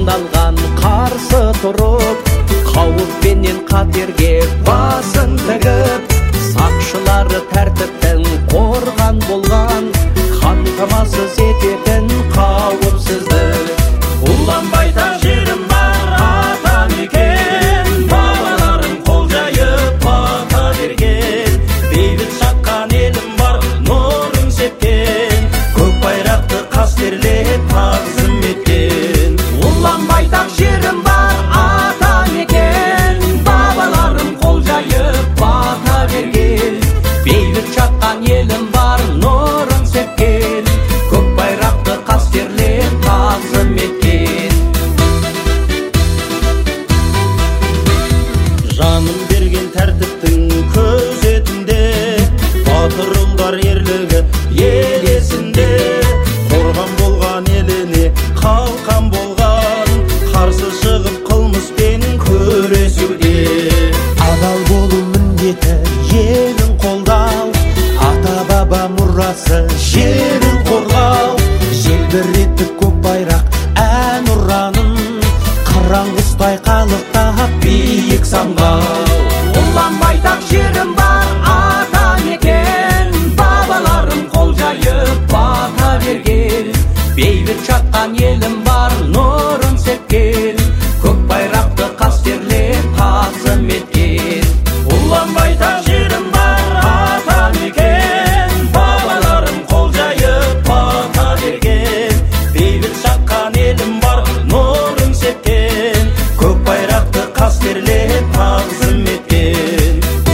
сындалған қарсы тұрып, қауіппенен қатерге басын тігіп, сақшылары тәртіптің қорған болған, қамтамасыз ететін қауіпсіздік. Уланбайтақ жерім бар атамекен, бабаларым қол жайып бата берген. Бейбіт шаққан елім бар, нұрын сепкен, көк байрақты қастерлеп тағзым еткен. Уланбайтақ жерім бар атамекен, бабаларым қол жайып бата берген. Бейбіт шаққан елім бар, нұрын сепкен, көк байрақты қастерлеп тағзым еткен. Жанын берген тәртіптің көзетінде, батырылдар ерлігі ел есінде. Қорған болған еліне қалқан болған, қарсы шығып қылмыспен күресуде. Адал болу міндеті елін қолдау, ата баба мұрасы жерін қорғау. Желбіретіп көк байрақ ән ұранын, қараңғыстай қалықтап биік самғау. Уланбайтақ жерім бар атамекен, бабаларым қол жайып бата берген. Бейбіт жатқан елім бар, нұрын сепкен, көк байрақты қастерлеп тағзым еткен. Уланбайтақ жерім бар атамекен, бабаларым қол жайып бата берген. Бейбіт шаққан елім бар, нұрын сепкен, көк байрақты қастерлеп тағзым еткен.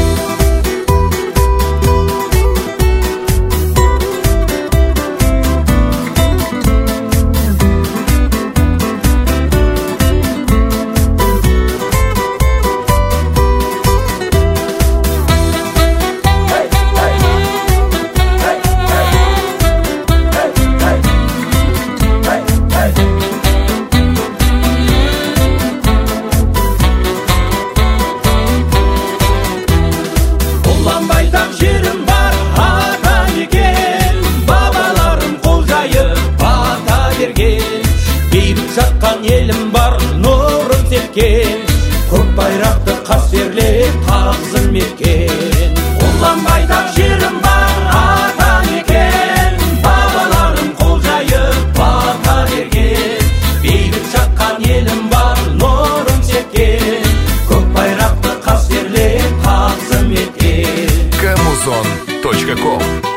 Уланбайтақ жерім бар атамекен, бабаларым қол жайып бата берген. Бейбіт жатқан елім бар, нұрын сепкен, көк байрақты қастерлеп тағзым еткен. Уланбайтақ жерім бар атамекен, бабаларым қол жайып бата берген. Бейбіт жатқан елім бар, нұрын сепкен, көк байрақты қастерлеп тағзым еткен. Камузон.com